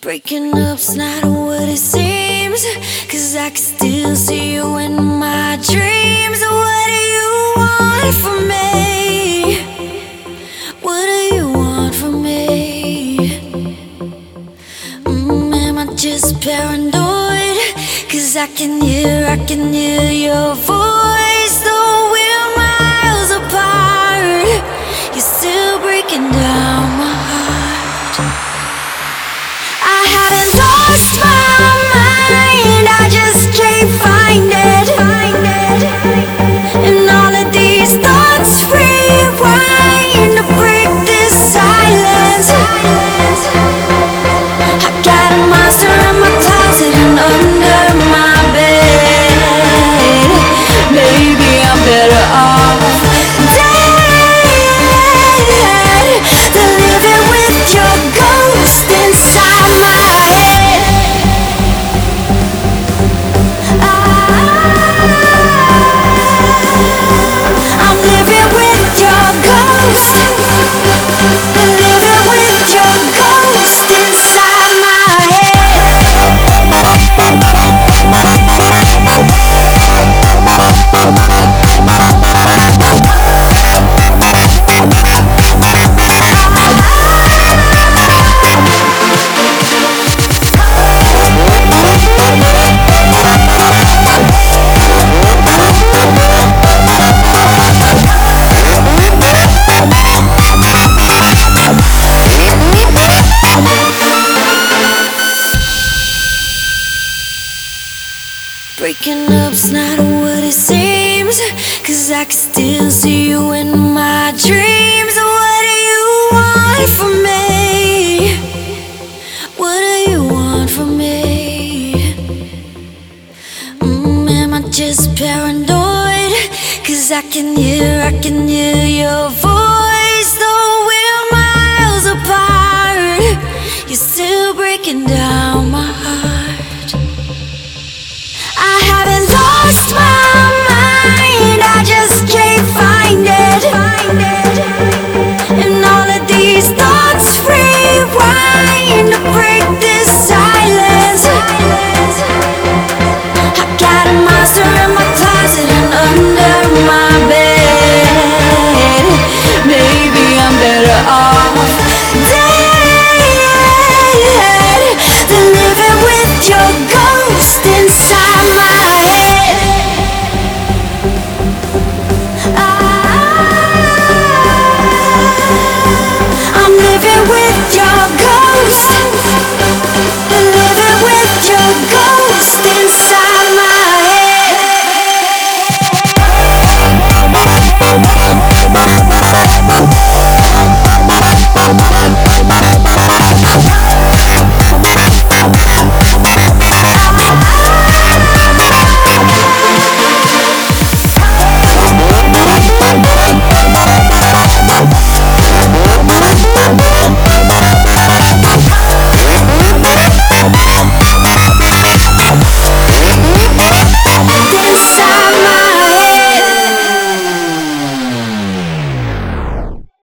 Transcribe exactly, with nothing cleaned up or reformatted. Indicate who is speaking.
Speaker 1: Breaking up's not what it seems, 'cause I can still see you in my dreams. What do you want from me? What do you want from me? Mm, am I just paranoid? 'Cause I can hear, I can hear your voice. Though we're miles apart, you're still breaking down my heart. I haven't lost my mind, I just can't find it. And all of these thoughts rewind to break this silence. I got a monster in my closet and under my bed. Maybe I'm better off dead than living with your ghost inside my head. I'm living with your ghost, living with your ghost inside my Breaking up's not what it seems, 'cause I can still see you in my dreams. What do you want from me? What do you want from me? Mm, am I just paranoid? 'Cause I can hear, I can hear your voice.